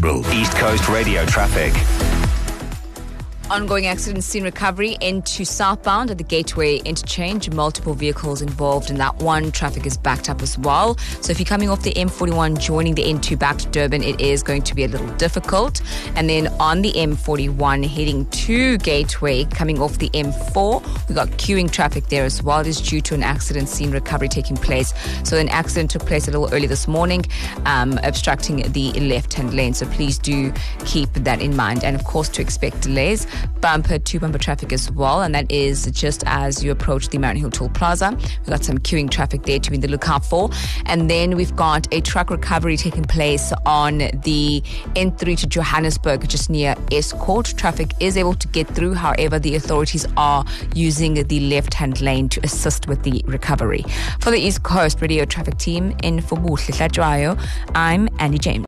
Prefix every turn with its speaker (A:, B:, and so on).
A: Nashville.
B: East Coast Radio traffic.
C: Ongoing accident scene recovery into southbound at the Gateway interchange. Multiple vehicles involved in that one. Traffic is backed up as well. So if you're coming off the M41 joining the N2 back to Durban, it is going to be a little difficult. And then on the M41 heading to Gateway, coming off the M4, we got queuing traffic there as well. It is due to an accident scene recovery taking place. So an accident took place a little early this morning, obstructing the left-hand lane. So please do keep that in mind. And of course, to expect delays. Bumper-to-bumper traffic as well, and that is just as you approach the Marion Hill Toll Plaza. We've got some queuing traffic there to be in the lookout for. And then we've got a truck recovery taking place on the N3 to Johannesburg, just near Escort. Traffic is able to get through, however, the authorities are using the left-hand lane to assist with the recovery. For the East Coast Radio Traffic Team in Fobuhle Hlatshwayo, I'm Andy James.